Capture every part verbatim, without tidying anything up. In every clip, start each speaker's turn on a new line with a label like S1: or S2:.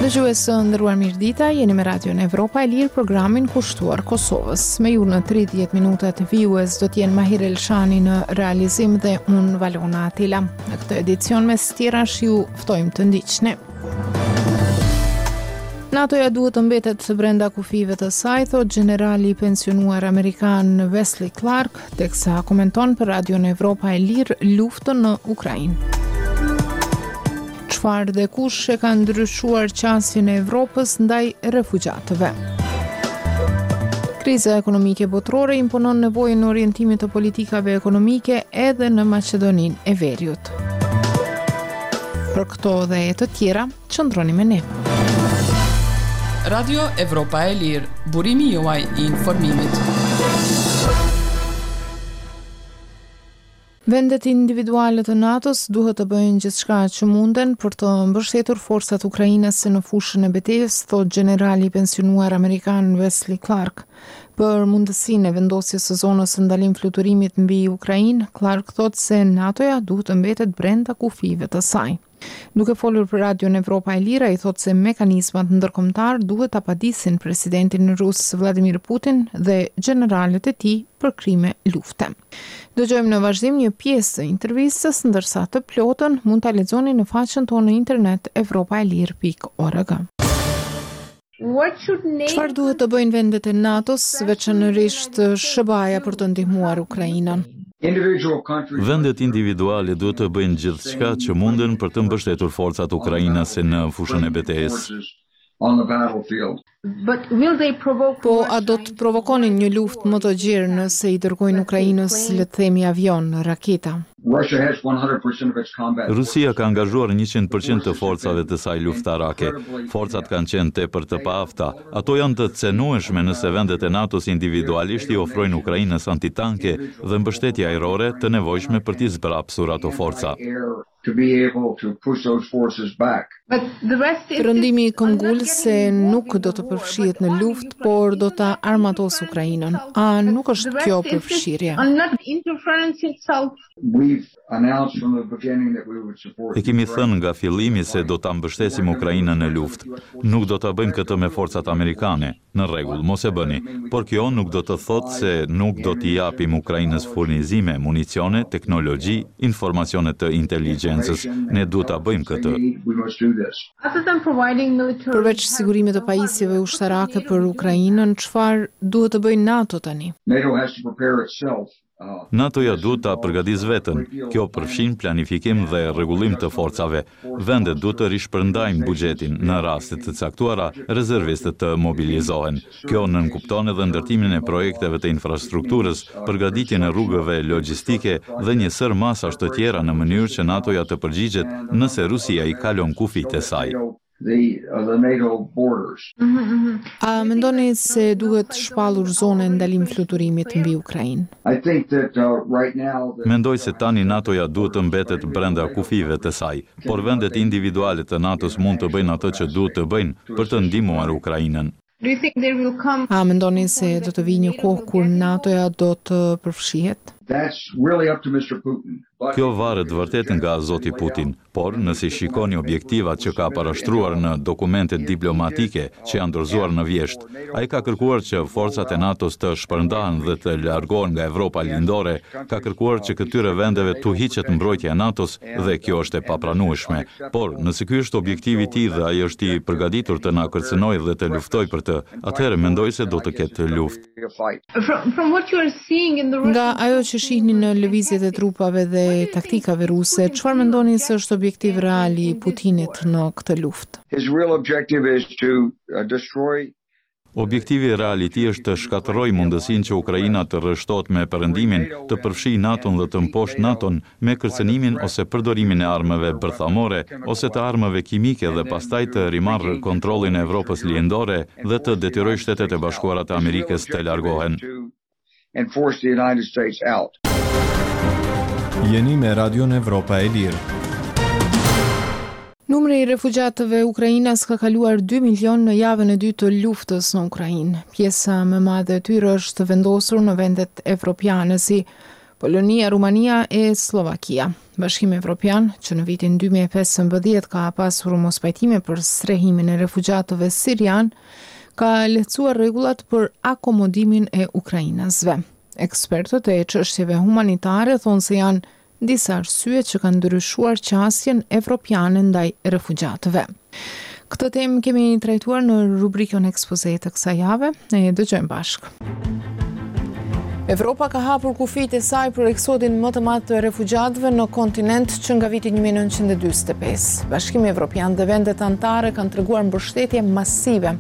S1: Dëgjues së nderuar mirëdita, jeni me Radion Evropa e Lirë, programin kushtuar Kosovës. Me ju në tridhjetë minuta të vijues do t'jenë Mahir Elshani në realizim dhe unë Valona Atila. Në këtë edicion mes tjerash ju ftojmë të ndiqni. NATO-ja duhet të mbetet brenda kufive të saj, thot generali i pensionuar amerikan Wesley Clark, teksa komenton për Radion Evropa e Lirë luftën në Ukrainë. Çfarë dhe kush e ka ndryshuar qasjen e Evropës ndaj refugjatëve? Kriza ekonomike botërore imponon nevojën në orientimit të politikave ekonomike edhe në Maqedoninë e Veriut. Për këto dhe të tjera, qëndroni me ne.
S2: Radio Evropa e Lirë, burimi juaj i informimit.
S1: Vendet individuale të NATO-s duhet të bëjnë gjithçka që munden për të mbështetur forcat ukrainase në fushën e betejës, thot generali i pensionuar amerikan Wesley Clark. Për mundësinë e vendosjes së zonës së ndalim fluturimit mbi Ukrainë, Clark thot se NATO-ja duhet të mbetet brenda kufive të saj. Duke folur për Radion Evropa e Lirë, ai thot se mekanizmat ndërkombëtar duhet ta padisin presidentin rus Vladimir Putin dhe generalët e tij për krime lufte. Dëgjojmë në vazhdim një pjesë të intervistës, ndërsa të plotën mund ta lexoni në faqen tonë në internet evropa e lirë pikë org. Çfarë duhet të bëjnë vendet e NATO-s, veçanërisht S B A-ja për të ndihmuar Ukrainën?
S3: Vendet individuale duhet të bëjnë gjithçka që munden për të mbështetur forcat ukrainase në fushën e betejës.
S1: Po, a do të provokonin një luftë më të gjerë nëse i dërgojnë Ukrainës, le të themi, avion, raketa?
S3: Rusia ka angazhuar njëqind përqind të forcave të saj luftarake. Forcat kanë qenë tepër të paafta. Ato janë të cenueshme nëse vendet e NATO-s individualisht i ofrojnë Ukrainës antitanke dhe mbështetje ajrore të nevojshme për t'i zbrapsur ato forca.
S1: Rëndimi i këmbgul se nuk do të përfshihet në luftë, por do ta armatos Ukrainën. A nuk është kjo përfshirje?
S3: E kemi thënë nga fillimi se do ta mbështesim Ukrainën në luftë. Nuk do ta bëjmë këtë me forcat amerikane. Në rregull, mos e bëni. Por kjo nuk do të thotë se nuk do t'i japim Ukrainës furnizime, municione, teknologji, informacione të inteligjencës. Ne duhet ta bëjmë këtë.
S1: Përveç sigurimit të pajisjeve ushtarake për Ukrainën, çfarë duhet të bëjë NATO tani?
S3: NATO-ja duhet ta përgatisë veten. Kjo përfshin planifikim dhe rregullim të forcave. Vendet duhet të rishpërndajnë buxhetin. Në raste të caktuara, rezervistët të mobilizohen. Kjo nënkupton edhe ndërtimin e projekteve të infrastrukturës, përgatitjen e rrugëve logjistike dhe një sër masash të tjera në mënyrë që NATO-ja të përgjigjet nëse Rusia i kalon kufijtë e saj.
S4: The, uh, the NATO borders.
S1: A mendoni se duhet shpallur zonë ndalim fluturimit mbi Ukrainë?
S4: I think that uh, right now that...
S3: Mendoj se tani NATO-ja duhet të mbetet brenda kufive të saj, por vendet individuale të NATO-s mund të bëjnë atë që duhet të bëjnë për të ndihmuar Ukrainën.
S1: A mendoni se do të vijë një kohë kur NATO-ja do të përfshihet?
S4: That's really up to Mister Putin.
S3: Kjo varet vërtet nga zoti Putin, por nëse shikoni objektivat që ka parashtruar në dokumentet diplomatike që janë dorëzuar në vjesht, ai ka kërkuar që forcat e NATO-s të shpërndahen dhe të largohen nga Evropa lindore, ka kërkuar që këtyre vendeve t'u hiqet mbrojtja e NATO-s dhe kjo është e papranueshme. Por nëse ky është objektivi i tij dhe ai është i përgatitur të na kërcënojë dhe të luftojë për të, atëherë mendoj se do të ketë luftë.
S1: Nga ajo që shihni në lëvizjet e trupave dhe taktikave ruse, çfarë mendoni se është objektiv real i Putinit në këtë luftë?
S4: His real objective is to uh, destroy
S3: Objektivi real i tij është të shkatërrojë mundësinë që Ukraina të rreshtohet me perëndimin, të përfshijë NATO-n dhe të mposhtë NATO-n me kërcënimin ose përdorimin e armëve bërthamore ose të armëve kimike dhe pastaj të rimarrë kontrollin e Evropës lindore dhe të detyrojë Shtetet e Bashkuara të Amerikës të largohen.
S4: and force the United States out.
S5: Jeni me Radion Evropa e Lirë.
S1: Numri i refugjatëve ukrainas ka kaluar dy milion në javën e dytë të luftës në Ukrainë. Pjesa më e madhe e tyre është vendosur në vendet evropiane si Polonia, Rumania e Slovakia. Bashkimi Evropian, që në vitin dy mijë e pesëmbëdhjetë ka pasur mospajtime për strehimin e refugjatëve sirian, ka lehtësuar rregullat për akomodimin e ukrainasve. Ekspertët e çështjeve humanitare thonë se janë disa arsye që kanë ndryshuar qasjen evropiane ndaj refugjatëve. Këtë temë kemi trajtuar në rubrikën ekspoze të kësaj jave, ne dëgjojmë bashkë. Evropa ka hapur kufijtë e saj për eksodin më të madh të refugjatëve në kontinent që nga viti një mijë e nëntëqind e dyzet e pesë. Bashkimi Evropian dhe vendet anëtare kanë treguar mbështetje masive.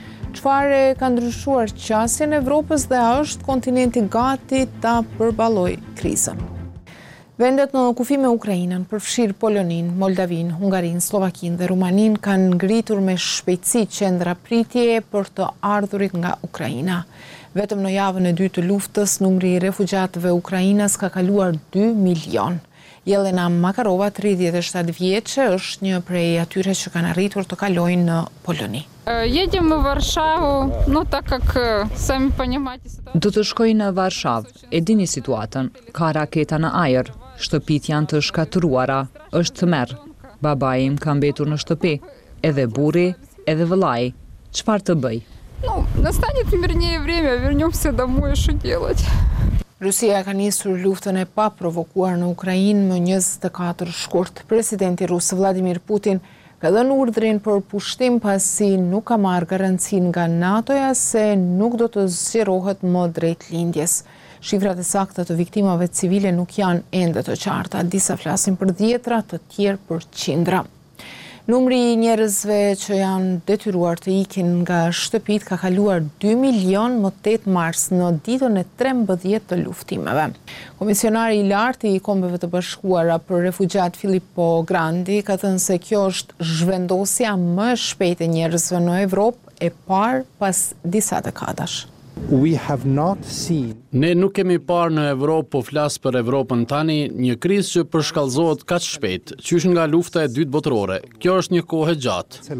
S1: Çfarë ka ndryshuar qasjen e Evropës dhe a është kontinenti gati ta përballojë krizën? Vendet në kufi me Ukrainën, përfshirë Polonin, Moldavin, Hungarin, Slovakin dhe Rumanin, kanë ngritur me shpejtësi qendra pritje për të ardhurit nga Ukraina. Vetëm në javën e dytë të luftës, numri i refugjatëve ukrainas ka kaluar dy milion. Jelena Makarova, tridhjetë e shtatë vjeçe, është një prej atyre që kanë arritur të kalojnë në Poloni.
S6: Едем в Варшаву, ну так как сами понимаете ситуацию.
S7: Do të shkoj në Varshavë. E dini situatën, ka raketa në ajër, shtëpit janë të shkatëruara, është tmerr. Babai im ka mbetur në shtëpi, edhe burri, edhe vëllai. Çfarë të bëj?
S6: Ну, настанет мирнее время, вернемся домой, что делать?
S1: Rusia ka nisur luftën e paprovokuar në Ukrainë më njëzet e katër shkurt. Presidenti rus Vladimir Putin ka dhënë urdhrin për pushtim pasi nuk ka marrë garancinë nga NATO-ja se nuk do të zgjerohet më drejt lindjes. Shifrat e sakta të viktimave civile nuk janë ende të qarta. Disa flasin për dhjetra, të tjerë për qindra. Numri i njerëzve që janë detyruar të ikin nga shtëpit ka kaluar dy milion më tetë mars në ditën e trembëdhjetë të luftimeve. Komisionari i lartë i Kombeve të Bashkuara për refugjat Filippo Grandi ka thënë se kjo është zhvendosja më e shpejtë e njerëzve në Evropë e parë pas disa dekadash.
S8: We have not seen...
S9: Ne nuk kemi parë në Evropë, po flas për Evropën tani, një krizë që përshkallëzohet kaq shpejt, qysh nga lufta e dytë botërore. Kjo është një kohë e gjatë.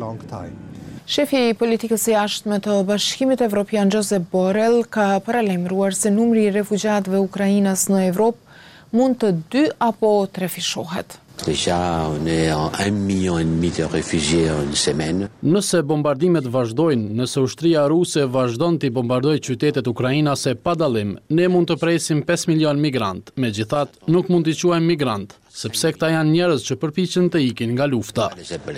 S1: Shefi i politikës së jashtme të Bashkimit Evropian Josep Borrell ka paralajmëruar se numri i refugjatëve ukrainas në Evropë mund të dy apo trefishohet.
S10: Déjà, on est en un million et demi de réfugiés en une semaine.
S9: Nëse bombardimet vazhdojnë, nëse ushtria ruse vazhdon të bombardojë qytetet ukrainase pa dallim, ne mund të presim pesë milion migrant. Megjithatë, nuk mund t'i quajmë migrant, sepse këta janë njerëz që përpiqen të ikin nga lufta.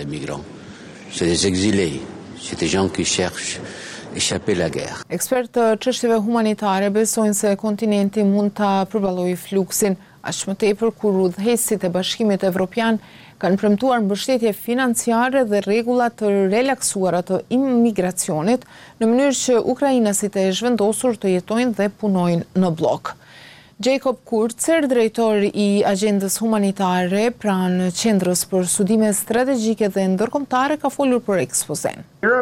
S10: C'est des exilés, c'est des gens qui cherchent échapper la guerre.
S1: Ekspertë të çështjeve humanitare besojnë se kontinenti mund ta përballojë fluksin. Aq më tepër kur udhëheqësit e Bashkimit Evropian kanë premtuar mbështetje financiare dhe rregulla të relaksuara të imigracionit në mënyrë që ukrainasit e zhvendosur të jetojnë dhe punojnë në blok. Jacob Kurzer, drejtor i agjendës humanitare pranë Qendrës për Studime Strategjike dhe Ndërkombëtare, ka folur për ekspozen.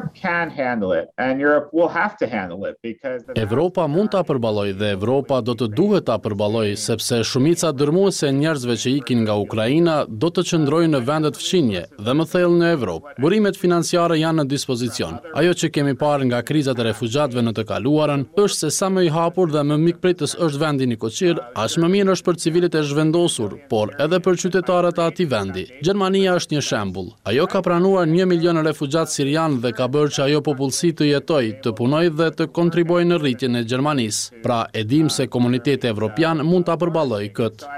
S9: Evropa mund ta përballojë dhe Evropa do të duhet ta përballojë sepse shumica dërmuese e njerëzve që ikin nga Ukraina do të qëndrojnë në vendet fqinje dhe më thellë në Evropë. Burimet financiare janë në dispozicion. Ajo që kemi parë nga krizat e refugjatëve në të kaluarën është se sa më i hapur dhe më mikpritës është vendi Nikoqi, aq më mirë është për civilit e zhvendosur, por edhe për qytetarët e atij vendi. Gjermania është një shembull. Ajo ka pranuar një milion refugjat sirian dhe ka bërë që ajo popullsi të jetojë, të punojë dhe të kontribuojë në rritjen e Gjermanisë. Pra, e dim se komuniteti evropian mund ta përballojë këtë.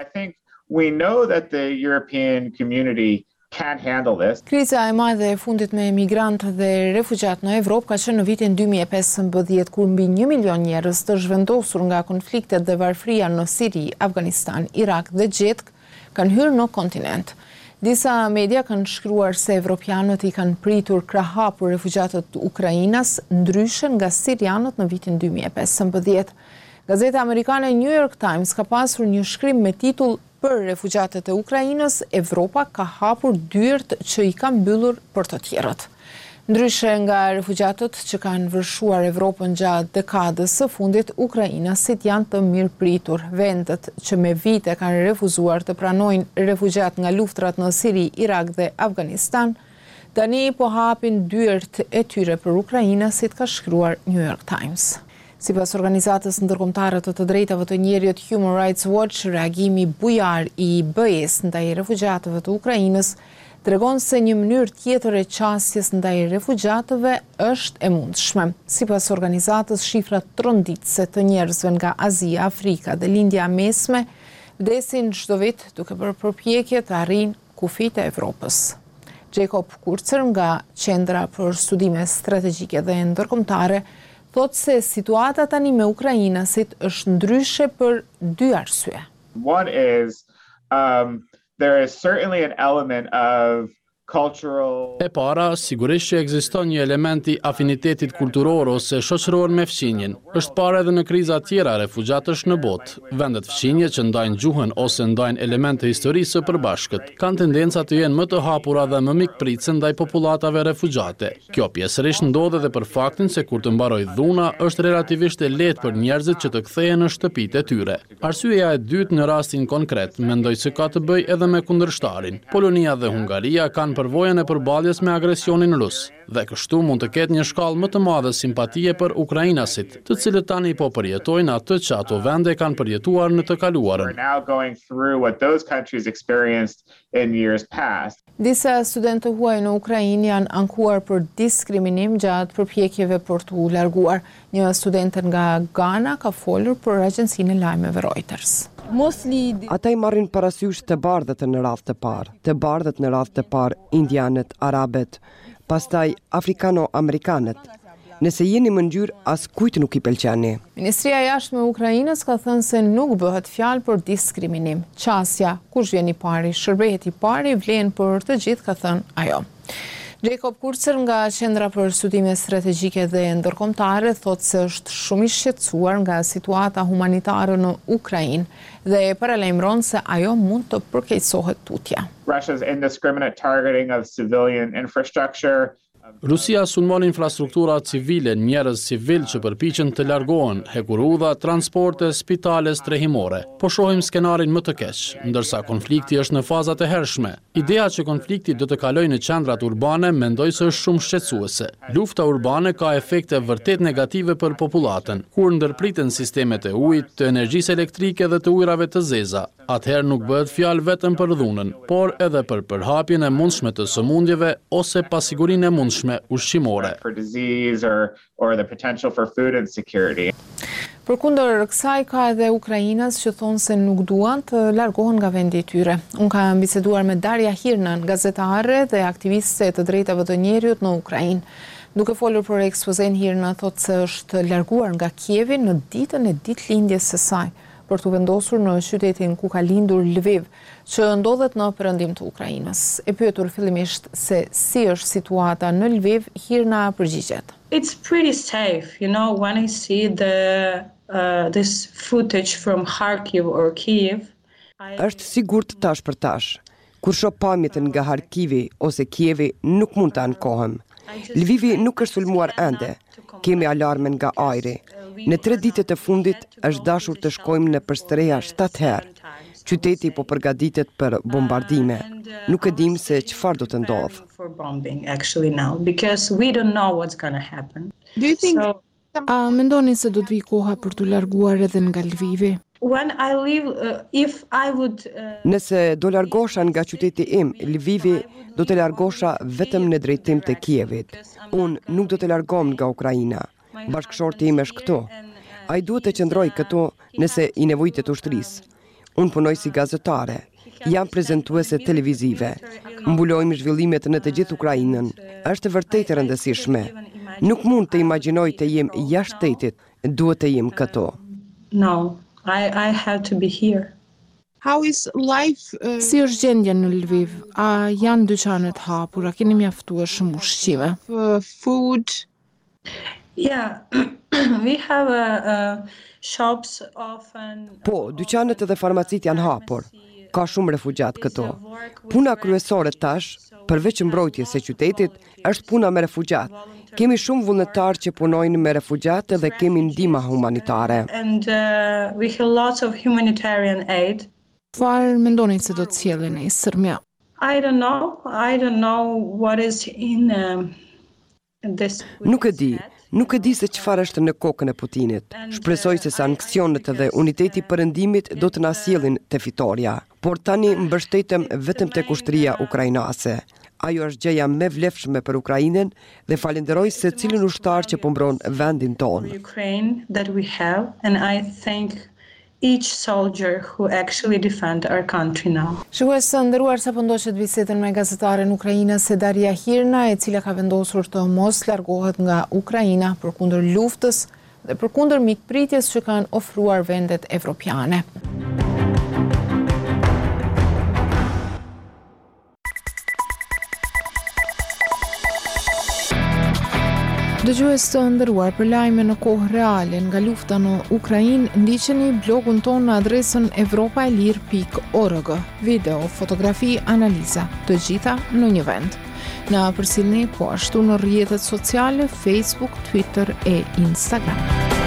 S1: Kriza e madhe e fundit me emigrantë dhe refugjat në Evropë ka qenë në vitin dy mijë e pesëmbëdhjetë, kur mbi një milion njerëz të zhvendosur nga konfliktet dhe varfëria në Siri, Afganistan, Irak dhe Gjetk kanë hyrë në kontinent. Disa media kanë shkruar se evropianët i kanë pritur krahapur refugjatët Ukrainas, ndryshe nga sirianët në vitin dy mijë e pesëmbëdhjetë. Gazeta amerikane New York Times ka pasur një shkrim me titull "Për refugjatët e Ukrainës, Evropa ka hapur dyert që i ka mbyllur për të tjerët." Ndryshe nga refugjatët që kanë vërshuar Evropën gjatë dekadës së fundit, ukrainasit janë të mirëpritur. Vendet që me vite kanë refuzuar të pranojnë refugjat nga luftrat në Siri, Irak dhe Afganistan, tani po hapin dyert e tyre për ukrainasit, ka shkruar New York Times. Sipas organizatës ndërkombëtare të të drejtave të njerëzit Human Rights Watch, reagimi bujar i B E-s ndaj refugjatëve të Ukrainës tregon se një mënyrë tjetër e qasjes ndaj refugjatëve është e mundshme. Sipas organizatës, shifrat tronditëse të njerëzve nga Azia, Afrika dhe Lindja e Mesme vdesin çdo vit duke bërë përpjekje të arrijnë kufijtë e Evropës. Jacob Kurzer nga Qendra për Studime Strategjike dhe Ndërkombëtare thot se situata tani me ukrainasit është ndryshe për dy arsye.
S11: One is um, there is certainly an element of cultural.
S9: E para, sigurisht që ekziston një element i afinitetit kulturor ose shoqëror me fqinjen. Është parë edhe në kriza tjera refugjatësh në botë. Vendet fqinje që ndajnë gjuhën ose ndajnë elemente historisë së përbashkët kanë tendenca të jenë më të hapura dhe më mikpritëse ndaj popullatave refugjate. Kjo pjesërisht ndodh edhe për faktin se kur të mbarojë dhuna, është relativisht e lehtë për njerëzit që të kthehen në shtëpitë e tyre. Arsyeja e dytë në rastin konkret mendoj se ka të bëjë edhe me kundërshtarin. Polonia dhe Hungaria kanë përvojën e përballjes me agresionin rus, dhe kështu mund të ketë një shkallë më të madhe simpatie për ukrainasit, të cilët tani po përjetojnë atë që ato vende kanë përjetuar në të kaluarën.
S1: Disa studentë huaj në Ukrainë janë ankuar për diskriminim gjatë përpjekjeve për t'u larguar. Një studente nga Ghana ka folur për agjencinë e lajmeve Reuters.
S12: Ata i marrin parasysh të bardhët në radhë të parë, të bardhët në radhë të parë, indianët, arabet, pastaj afrikano-amerikanët. Nëse jeni më ngjyrë, as kujt nuk i pëlqeni.
S1: Ministria e Jashtme e Ukrainës ka thënë se nuk bëhet fjalë për diskriminim. Qasja, kush vjen i pari, shërbehet i pari, vlen për të gjithë, ka thënë ajo. Jacob Kurzer nga Qendra për Studime Strategjike dhe Ndërkombëtare thotë se është shumë i shqetësuar nga situata humanitare në Ukrainë dhe paralajmëron se ajo mund të përkeqësohet tutje.
S11: Russia's indiscriminate targeting of civilian infrastructure.
S9: Rusia sulmon infrastruktura civile, njerëz civil që përpiqen të largohen, hekurudha, transporte, spitale, strehimore. Po shohim skenarin më të keq, ndërsa konflikti është në fazat e hershme. Ideja që konflikti do të kalojë në qendrat urbane mendoj se është shumë shqetësuese. Lufta urbane ka efekte vërtet negative për popullatën, kur ndërpriten sistemet e ujit, të energjisë elektrike dhe të ujrave të zeza. Atëherë nuk bëhet fjalë vetëm për dhunën, por edhe për përhapjen e mundshme të sëmundjeve ose pasigurinë e mundshme ushqimore.
S1: Përkundër kësaj ka edhe ukrainës që thonë se nuk duan të largohen nga vendi i tyre. Unë kam biseduar me Darja Hirnan, gazetare dhe aktiviste të drejtave të njerëzit në Ukrainë. Duke folur për ekspozen, Hirna thotë se është larguar nga Kievi në ditën e ditëlindjes së saj për të vendosur në qytetin ku ka lindur Lviv, që ndodhet në perëndim të Ukrainës. E pyetur fillimisht se si është situata në Lviv, Hirna përgjigjet.
S13: It's pretty safe, you know, when I see the uh, this footage from Kharkiv or Kiev.
S12: Është sigurt tash për tash. Kur shoh pamjet nga Kharkivi ose Kievi, nuk mund të ankohem. Lvivi nuk është sulmuar ende. Kemi alarmen nga ajri. Në tre ditët e fundit është dashur të shkojmë në përstreja shtatë herë. Qyteti po përgatitet për bombardime. Nuk e dim se çfarë do të ndodhë.
S1: A mendoni se do të vijë koha për të larguar edhe nga Lvivi?
S13: When I leave, uh, if I would, uh...
S12: Nëse do largosha nga qyteti im, Lvivi, do të largosha vetëm në drejtim të Kievit. Unë nuk do të largom nga Ukraina. Bashkëshorti im është këtu. Ai duhet të qëndroj këtu nëse i nevojitet ushtrisë. Unë punoj si gazetare. Jam prezantuese televizive. Mbulojmë zhvillimet në të gjithë Ukrainën. Është vërtet e rëndësishme. Nuk mund të imagjinoj të jem jashtë shtetit. Duhet të jem këtu.
S13: No, I I have to be here.
S1: How is life? Uh... Si është gjendja në Lviv? A janë dyqanet hapura? Keni mjaftuar shumë ushqime? Uh, food?
S13: Yeah, we have a, a shops often.
S12: Po, dyqanet edhe farmacit janë hapur. Ka shumë refugjat këtu. Puna kryesore tash, përveç mbrojtjes së qytetit, është puna me refugjat. Kemi shumë vullnetar që punojnë me refugjat dhe kemi ndihmë humanitare.
S13: And uh, we have lots of humanitarian aid.
S1: Çfarë mendoni se do të sjellin ai sërmja?
S13: I don't know. I don't know what is in um, this.
S12: Nuk e di. Nuk e di se çfarë është në kokën e Putinit. Shpresoj se sanksionet dhe uniteti i perëndimit do të na sjellin te fitoria, por tani mbështetem vetëm tek ushtria ukrainase. Ajo është gjëja më e vlefshme për Ukrainën dhe falenderoj secilin ushtar që po mbron vendin tonë.
S13: Ukraine that we have, and I thank each soldier who actually defend our country now.
S1: Shikues të nderuar, sapo ndoqet bisedën me gazetaren ukrainase Daria Hirna, e cila ka vendosur të mos largohet nga Ukraina përkundër luftës dhe përkundër mikpritjes që kanë ofruar vendet evropiane. Dëgjues të nderuar, për lajme në kohë reale nga lufta në Ukrainë, ndiqeni blogun ton në adresën evropaelir pikë org. Video, fotografi, analiza, të gjitha në një vend. Na përcjellni po ashtu në rrjetet sociale, Facebook, Twitter e Instagram.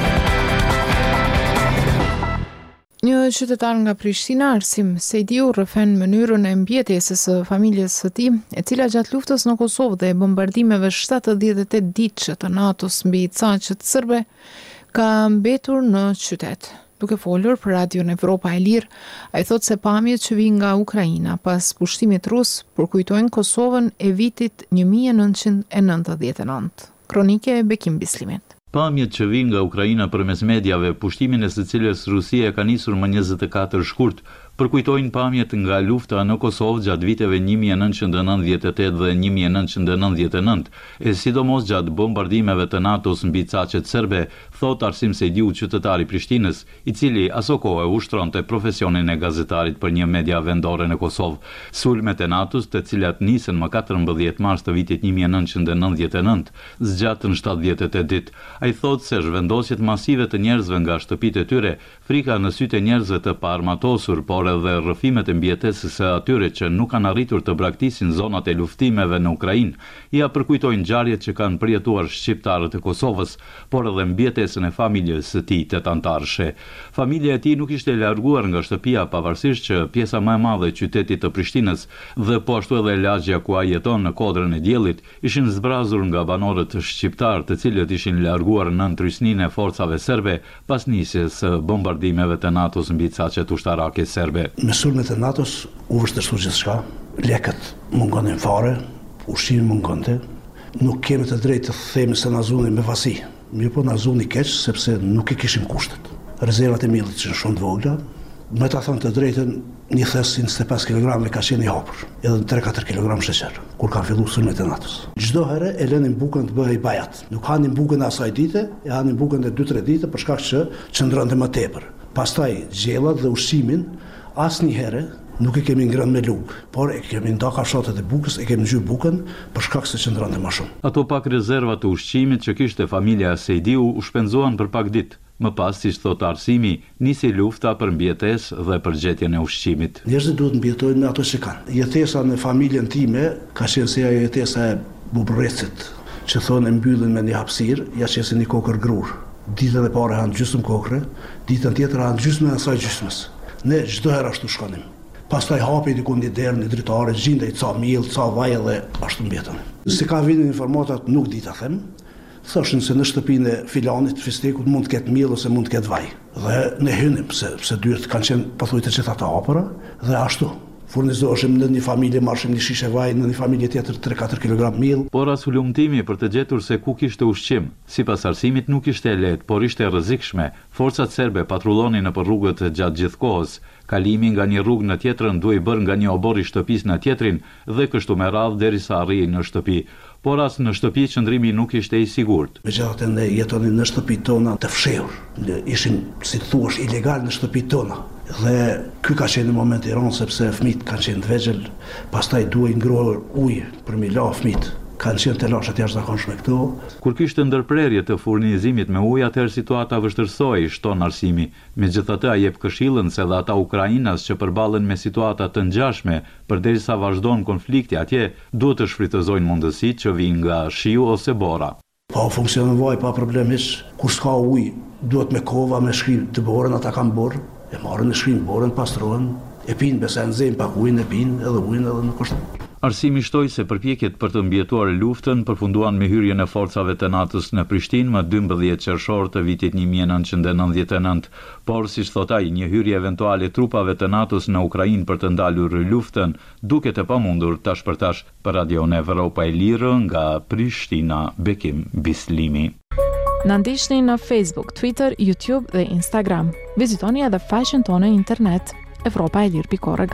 S1: Një qytetar nga Prishtina, Arsim Sejdiu, rrëfen mënyrën e mbjetesës së familjes së tij, e cila gjatë luftës në Kosovë dhe bombardimeve shtatëdhjetë e tetë ditëshe të NATO-s mbi caqet serbe, ka mbetur në qytet. Duke folur për Radion Evropa e Lirë, ai thotë se pamjet që vijnë nga Ukraina pas pushtimit rus përkujtojnë Kosovën e vitit një mijë e nëntëqind e nëntëdhjetë e nëntë. Kronike e Bekim Bislimit.
S3: Pamjet që vijnë nga Ukraina përmes mediave, pushtimin e së cilës Rusia ka nisur më njëzet e katër shkurt, përkujtojnë pamjet nga lufta në Kosovë gjatë viteve një mijë e nëntëqind e nëntëdhjetë e tetë dhe një mijë e nëntëqind e nëntëdhjetë e nëntë, e sidomos gjatë bombardimeve të NATO-s mbi caqet serbe, thot Arsim Sejdiu, qytetari Prishtinës, i cili aso kohë ushtronte profesionin e gazetarit për një media vendore në Kosovë. Sulmet e NATO-s, të cilat nisën më katërmbëdhjetë mars të vitit një mijë e nëntëqind e nëntëdhjetë e nëntë, zgjatën shtatëdhjetë e tetë ditë. Ai thotë se zhvendosjet masive të njerëzve nga shtëpitë e tyre, frika në sytë e njerëzve të paarmatosur, por edhe rrëfimet e mbjetesës së atyre që nuk kanë arritur të braktisin zonat e luftimeve në Ukrainë, ja përkujtojnë ngjarjet që kanë përjetuar shqiptarët e Kosovës, por edhe mbjetesën e familjes së tij tetantarshe. Familja e tij nuk ishte larguar nga shtëpia, pavarësisht që pjesa më e madhe e qytetit të Prishtinës dhe po ashtu edhe lagja ku ai jeton në Kodrën e Diellit ishin zbrazur nga banorët shqiptar, të cilët ishin larguar nën trysninë e forcave serbe pas nisjes së bombardimeve të NATO-s mbi caqet ushtarake serbe.
S14: Me sulmet e NATO-s u vështirësua gjithçka, lekët mungonin fare, ushqimi mungonte, nuk kemi të drejtë të themi se na zuni me vasi, mirë po na zuni keq sepse nuk i kishim kushtet. Rezervat e miellit ishin shumë të vogla, me ta thënë të drejtën, një thes njëzet e pesë kilograme ka qenë i hapur, edhe tre katër kilogram sheqer, kur kanë filluar sulmet e NATO-s. Çdo herë e lënin bukën të bëhej bajat. Nuk hanin bukën e asaj dite, e hanin bukën e dy tre ditë për shkak që çndronte më tepër. Pastaj gjellat dhe ushqimin asnjëherë nuk e kemi ngrënë me lugë, por e kemi nda kafshatet e bukës, e kemi ngjyrë bukën për shkak se qëndronte më shumë.
S3: Ato pak rezerva të ushqimit që kishte familja Sejdiu u shpenzuan për pak ditë. Më pas, siç thot Arsimi, nisi lufta për mbjetesë dhe për gjetjen e ushqimit.
S14: Njerëzit duhet mbjetojnë me ato që kanë. Jetesa në familjen time ka qenë si ajo jetesa e buburrecit, që thonë e mbyllin me një hapësirë, ja qesin një kokër grur. Ditën e parë hanë gjysmë kokre, ditën tjetër hanë gjysmën e asaj gjysmës. Ne çdo herë ashtu shkonim. Pastaj hapi diku një derë, një dritare, gjindej ca miell, ca vaj dhe ashtu mbjetën. Si ka vinin informatat nuk di ta them. Thoshin se në shtëpinë e filanit, fistekut, mund të ketë miell ose mund të ketë vaj. Dhe ne hynim, pse pse dyert kanë qenë pothuajse që ata hapura, dhe ashtu furnizoheshim në një familje, marrshim një shishe vaj, në një familje tjetër tre katër kilogram miell.
S3: Por as ulumtimi për të gjetur se ku kishte ushqim, sipas Arsimit nuk ishte lehtë, por ishte rrezikshme. Forcat serbe patrullonin nëpër rrugët gjatë gjithë kohës. Kalimi nga një rrugë në tjetrën duhej bërë nga një obor i shtëpisë në tjetrin dhe kështu me radhë derisa arrijej në shtëpi. Por as në shtëpi qëndrimi nuk ishte i sigurt.
S14: Megjithatë ne jetonin në shtëpitë tona të fshehur. Ne ishim, si thuaç, ilegal në shtëpitë tona. Dhe ky ka qenë një moment i rëndë sepse fëmijët kanë qenë të vegjël, pastaj duhej ngrohur ujë për mi la fëmijët. Kanë qenë të lashat jashtëzakonshme këto.
S3: Kur kishte ndërprerje të furnizimit me ujë, atëherë situata vështirësohej, shton Arsimi. Megjithatë ai jep këshillën se dhe ata ukrainas që përballen me situata të ngjashme, përderisa vazhdon konflikti atje, duhet të shfrytëzojnë mundësitë që vijnë nga shiu ose bora.
S14: Pa funksionon vaj pa problem hiç. Kur s'ka ujë, duhet me kova, me shkrim të borën, ata kanë borë, e marrin në shkrim borën, pastrohen, e pinë besa nxejnë pak ujin, e pinë edhe ujin edhe në kusht.
S3: Arsimi shtoi se përpjekjet për të mbijetuar luftën përfunduan me hyrjen e forcave të NATO-s në Prishtinë më dymbëdhjetë qershor të vitit një mijë e nëntëqind e nëntëdhjetë e nëntë, por siç thot ai, një hyrje eventuale e trupave të NATO-s në Ukrainë për të ndalur luftën duket e pamundur tash për tash. Për Radion Evropa e Lirë nga Prishtina, Bekim Bislimi.
S15: Na ndiqni në Facebook, Twitter, YouTube dhe Instagram. Vizitoni edhe faqen tonë në internet evropa e lirë pikë org.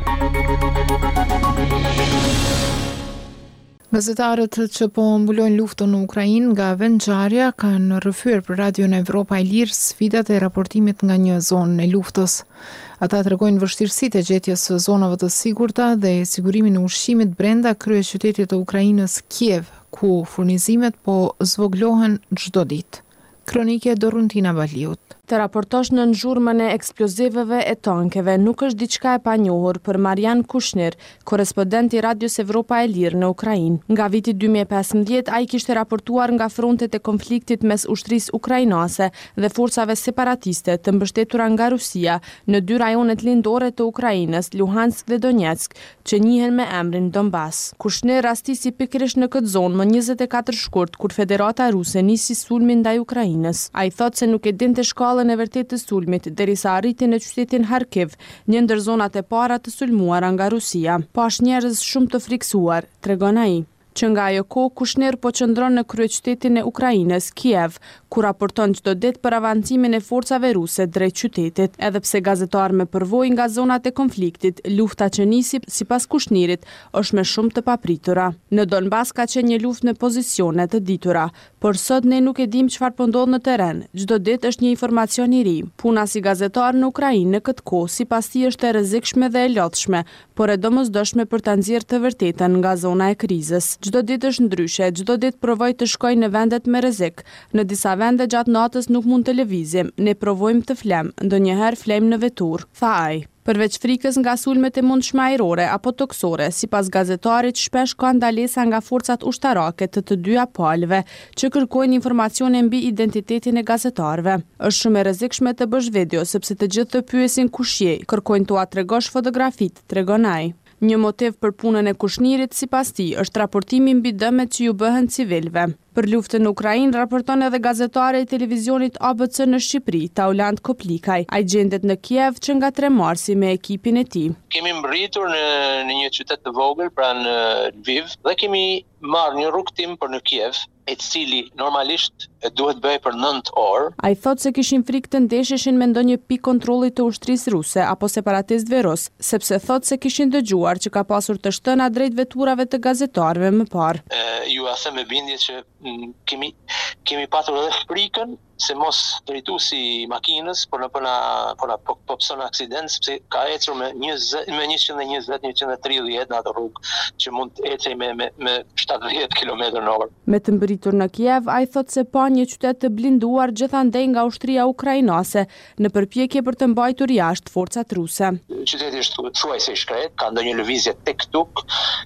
S1: Gazetarët që po mbulojnë luftën në Ukrainë nga vendngjarja kanë rrëfyer për Radion Evropa e Lirë sfidat e raportimit nga një zonë e luftës. Ata tregojnë vështirësitë e gjetjes së zonave të sigurta dhe sigurimin e ushqimit brenda kryeqytetit të Ukrainës, Kiev, ku furnizimet po zvoglohen çdo ditë. Kronike Doruntina Baliut.
S16: Të raportosh në zhurmën e eksploziveve e tankeve nuk është diçka e panjohur për Marian Kushner, korrespondent i Radios Evropa e Lirë në Ukrainë. Nga viti dy mijë e pesëmbëdhjetë ai kishte raportuar nga frontet e konfliktit mes ushtrisë ukrainase dhe forcave separatiste të mbështetura nga Rusia në dy rajonet lindore të Ukrainës, Luhansk dhe Donetsk, që njihen me emrin Donbas. Kushner rastisi pikërisht në këtë zonë më njëzet e katër shkurt kur Federata Ruse nisi sulmin ndaj Ukrainës. Ai thotë se nuk e dinte shkallën e vërtetë të sulmit derisa arriti në qytetin Kharkiv, një ndër zonat e para të sulmuara nga Rusia. Pash njerëz shumë të friksuar, tregon ai. Që nga ajo kohë Kushner po qëndron në kryeqytetin e Ukrainës, Kiev, ku raporton çdo ditë për avancimin e forcave ruse drejt qytetit. Edhe pse gazetar me përvojë nga zonat e konfliktit, lufta që nisi sipas Kushnerit është me shumë të papritura. Në Donbas ka qenë një luftë me pozicione të ditura, por sot ne nuk e dim çfarë po ndodh në terren. Çdo ditë është një informacion i ri. Puna si gazetar në Ukrainë në këtë kohë sipas tij është e rrezikshme dhe e lodhshme, por e domosdoshme për ta nxjerrë të vërtetën nga zona e krizës. Çdo ditë është ndryshe, çdo ditë provoj të shkoj në vendet me rrezik. Në disa vende gjatë natës nuk mund të lëvizim, ne provojmë të flem, ndonjëherë flem në vetur, tha ai. Përveç frikës nga sulmet e mundshme ajrore apo toksore, sipas gazetarit shpesh ka ndalesa nga forcat ushtarake të të dyja palëve që kërkojnë informacione mbi identitetin e gazetarëve. Është shumë e rrezikshme të bësh video sepse të gjithë të pyesin kush je, kërkojnë t'ua tregosh fotografitë, tregon ai. Një motiv për punën e Kushnerit sipas tij është raportimi mbi dëmet që ju bëhen civilëve. Për luftën në Ukrainë raporton edhe gazetare i televizionit A B C në Shqipëri, Taulant Koplikaj. Ai gjendet në Kiev që nga tre marsi me ekipin e tij.
S17: Kemi mbërritur në, në një qytet të vogël pranë Lviv dhe kemi marrë një rrugtim për në Kiev, e cili normalisht duhet bëj për nëntë orë.
S16: Ai thotë se kishin frikë të ndesheshin me ndonjë pikë kontrolli të ushtrisë ruse apo separatist rus, sepse thotë se kishin dëgjuar që ka pasur të shtëna drejt veturave të gazetarëve më parë.
S17: Ju a them me bindje që m, kemi kemi patur edhe frikën se mos drejtuesi makinës, por në përna përna po po pson aksident, sepse ka ecur me njëzet me njëqind e njëzet njëqind e tridhjetë në atë rrugë që mund të ecej me me me shtatëdhjetë kilometra në orë.
S16: Me të mbërritur në Kiev, ai thotë se pa një qytet të blinduar gjithandej nga ushtria ukrainase në përpjekje për të mbajtur jashtë forcat ruse.
S17: Qyteti është thuajse i shkret, ka ndonjë lëvizje tek tuk,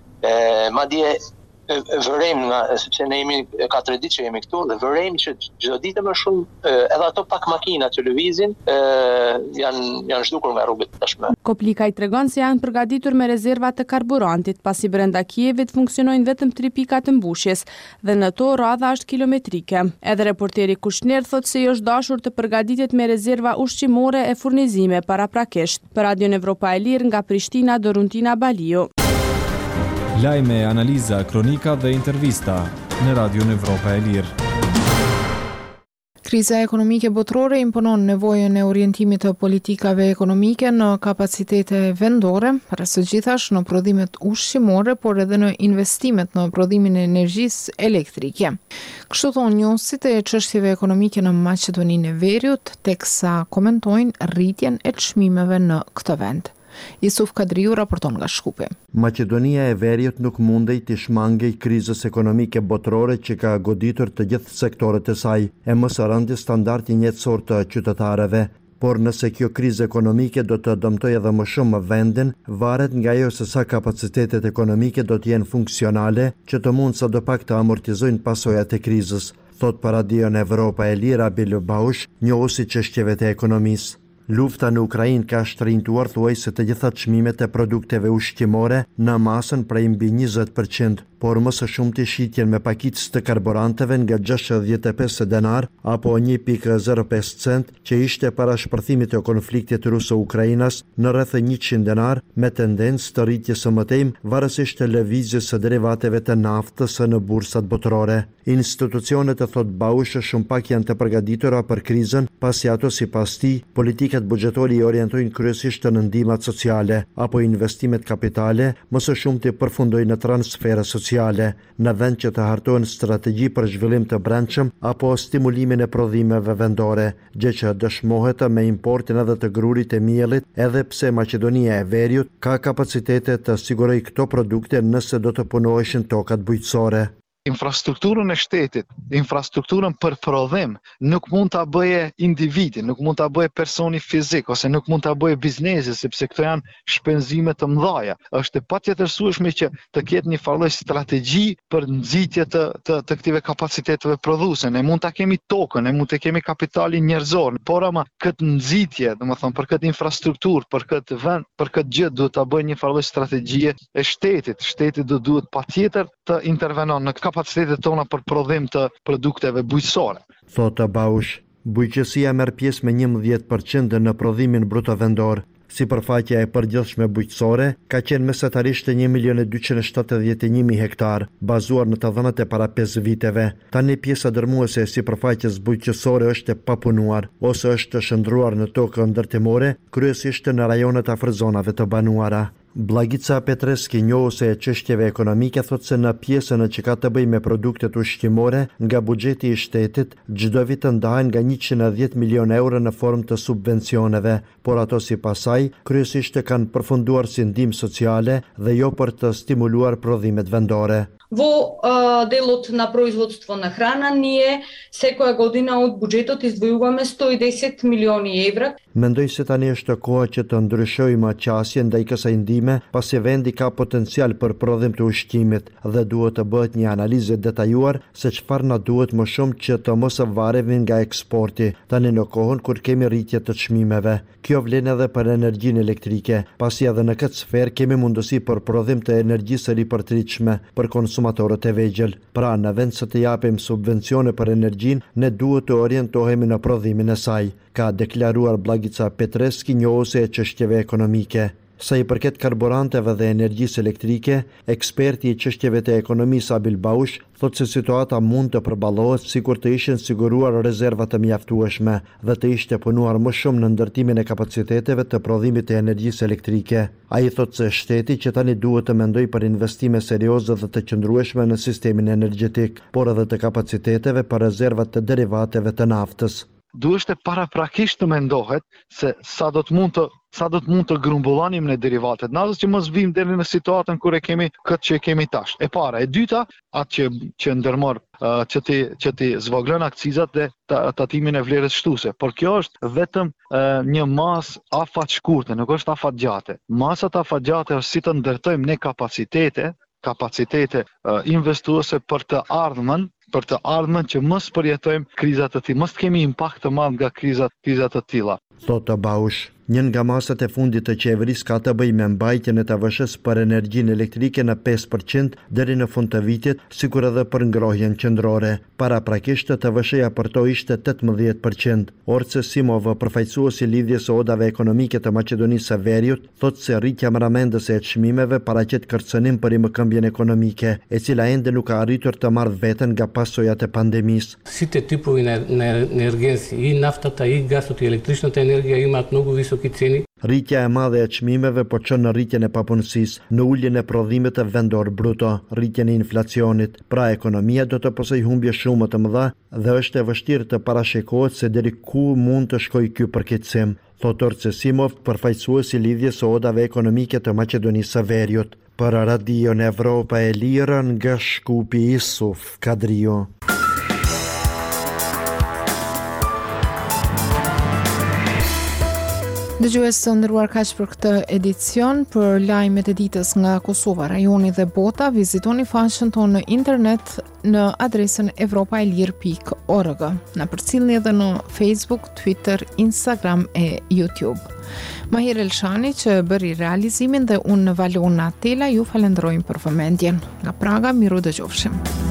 S17: e, madje vërejmë nga, sepse ne jemi katër ditë që jemi këtu, dhe vërejmë që çdo ditë më shumë edhe ato pak makina që lëvizin janë janë zhdukur nga rrugët tashmë.
S16: Koplikaj tregon se janë përgatitur me rezerva të karburantit, pasi brenda Kievit funksionojnë vetëm tri pika të mbushjes dhe në to radha është kilometrike. Edhe reporteri Kushner thotë se është dashur të përgatitet me rezerva ushqimore e furnizime paraprakisht. Për Radion Evropa e Lirë nga Prishtina, Doruntina Baliu.
S5: Lajme, analiza, kronika dhe intervista në Radion Evropa e Lirë.
S1: Kriza ekonomike botërore imponon nevojën e orientimit të politikave ekonomike në kapacitete vendore, para së gjithash në prodhimet ushqimore, por edhe në investimet në prodhimin e energjisë elektrike. Kështu thonë njohësit e çështjeve ekonomike në Maqedoninë e Veriut, teksa komentojnë rritjen e çmimeve në këtë vend. Jusuf Kadriu raporton nga Shkupi.
S18: Maqedonia e Veriut nuk mundej të shmangej krizës ekonomike botërore që ka goditur të gjithë sektorët e saj, e më së rëndi standardi jetësor të qytetarëve. Por nëse kjo krizë ekonomike do të dëmtojë edhe më shumë vendin, varet nga ajo se sa kapacitetet ekonomike do të jenë funksionale që të mund sa do pak të amortizojnë pasojat e krizës, thot për Radion Evropa e Lirë Abil Baush, njohuesi çështjeve të ekonomisë. Lufta në Ukrainë ka shtrinjtuar thuajse të gjitha çmimet e produkteve ushqimore në masën prej mbi njëzet përqind, por më së shumti shitjen me pakicë të karburanteve nga gjashtëdhjetë e pesë denar apo një pikë zero pesë cent, që ishte para shpërthimit të konfliktit ruso-ukrainas në rreth njëqind denar, me tendencë të rritjes së mëtejmë varësisht të lëvizjes së derivateve të naftës në bursat botërore. Institucionet e thot Baush shumë pak janë të përgatitura për krizën, pasi ato sipas tij politikat buxhetore i orientojnë kryesisht në ndihmat sociale apo investimet kapitale, më së shumti përfundojnë në transfere sociale, në vend që të hartohen strategji për zhvillim të brendshëm apo stimulimin e prodhimeve vendore, gjë që dëshmohet me importin edhe të grurit e miellit, edhe pse Maqedonia e Veriut ka kapacitete të sigurojë këto produkte nëse do të punoheshin tokat bujqësore.
S19: Infrastrukturën e shtetit, infrastrukturën për prodhim, nuk mund ta bëje individi, nuk mund ta bëje personi fizik, ose nuk mund ta bëje biznesi, sepse këto janë shpenzime të mëdha. Është patjetërsueshme që të ketë një farë strategji për nxitje të, të, të këtyre kapaciteteve prodhuese. Ne mund ta kemi tokën, ne mund të kemi kapitalin njerëzor, por ama këtë nxitje, domethënë për këtë infrastrukturë, për këtë vend, për këtë gjë duhet ta bëjë një farë strategjie e shtetit. Shteti do duhet patjetër të intervenon në kapacitetet tona për prodhim të produkteve bujqësore.
S18: Thotë Baush, bujqësia merr pjesë me njëmbëdhjetë përqind në prodhimin bruto vendor. Sipërfaqja e përgjithshme bujqësore ka qenë mesatarisht një milion e dyqind e shtatëdhjetë e një mijë hektar, bazuar në të dhënat e para pesë viteve. Tani pjesa dërmuese e sipërfaqes bujqësore është e papunuar ose është shndruar në tokë ndërtimore, kryesisht në rajonet afër zonave të banuara. Blagica Petreski, njohëse e çështjeve ekonomike, thotë se në pjesën që ka të bëjë me produktet ushqimore nga buxheti i shtetit, çdo vit ndahen nga njëqind e dhjetë milion euro në formë të subvencioneve, por ato sipas saj kryesisht kanë përfunduar si ndihmë sociale dhe jo për të stimuluar prodhimet vendore.
S20: Во а, делот на производство на храна ние секоја година од буџетот издвојуваме сто и десет милиони евра.
S18: Mendoj se tani është koha që të ndryshojmë qasjen ndaj kësaj ndihme, pasi vendi ka potencial për prodhim të ushqimit dhe duhet të bëhet një analizë detajuar se çfarë na duhet më shumë që të mos varemi nga eksporti, tani në kohën kur kemi rritje të çmimeve. Kjo vlen edhe për energjinë elektrike, pasi edhe në këtë sferë kemi mundësi për prodhim të energjisë ripërtritshme për konsumatorët e vegjël. Pra, në vend se të japim subvencione për energjinë, ne duhet të orientohemi në prodhimin e saj, ka deklaruar Blagica Petreski, njohëse e çështjeve ekonomike. Sa i përket karburanteve dhe energjisë elektrike, eksperti i çështjeve të ekonomisë Abil Baush thotë se situata mund të përballohet sikur të ishin siguruar rezerva të mjaftueshme dhe të ishte punuar më shumë në ndërtimin e kapaciteteve të prodhimit të energjisë elektrike. Ai thotë se shteti që tani duhet të mendojë për investime serioze dhe të qëndrueshme në sistemin energjetik, por edhe të kapaciteteve për rezervat të derivateve të naftës.
S19: Duhet të paraprakisht të mendohet se sa do të mund të sa do të mund të grumbullonim në derivatet, natës që mos vim deri në situatën kur e kemi këtë që e kemi tash. E para, e dyta, atë që që ndërmor uh, që ti që ti zvoglon akcizat dhe tatimin e vlerës shtuese. Por kjo është vetëm uh, një masë afat shkurte, nuk është afat gjate. Masat afat gjate është si të ndërtojmë ne kapacitete, kapacitete uh, investuese për të ardhmen, për të ardhmen që mos përjetojmë krizat të tilla, mos kemi impakt të madh nga krizat, krizat të tilla.
S18: Thotë Baush. Njën nga masat e fundit të qeverisë ka të bëjë me mbajtjen e T V S-s për energjinë elektrike në pesë përqind deri në fund të vitit, sikur edhe për ngrohjen qendrore. Paraprakisht T V S-ja për to ishte tetëmbëdhjetë përqind. Orce Simov, përfaqësuesi i lidhjes së odave ekonomike të Maqedonisë së Veriut, thotë se rritja mramendëse e çmimeve paraqet kërcënim për rimëkëmbjen ekonomike, e cila ende nuk ka arritur të marrë veten nga pasojat e pandemisë.
S21: Site tipovi na energjensi, i naftata, i gasot, i električната енергија имаат многу високи цени.
S18: Rritja e madhe e çmimeve po çon në rritjen e papunësisë, në uljen e prodhimit të vendor bruto, rritjen e inflacionit. Pra ekonomia do të posojë humbje shumë të mëdha dhe është e vështirë të parashikohet se deri ku mund të shkojë ky përkeqësim, thotë Orce Simov, përfaqësuesi i lidhjes së odave ekonomike të Maqedonisë së Veriut. Për Radio Evropa e Lirë nga Shkupi Isuf Kadrio.
S1: Dëgjues të nderuar, kaq për këtë edicion. Për lajmet e ditës nga Kosova, rajoni dhe bota, vizitoni faqen tonë në internet në adresën evropaelir pikë org. Na përcjellni edhe në Facebook, Twitter, Instagram e YouTube. Mahir Elshani që bëri realizimin dhe unë Valona Tela ju falenderojmë për vëmendjen. Nga Praga, miru dëgjofshim.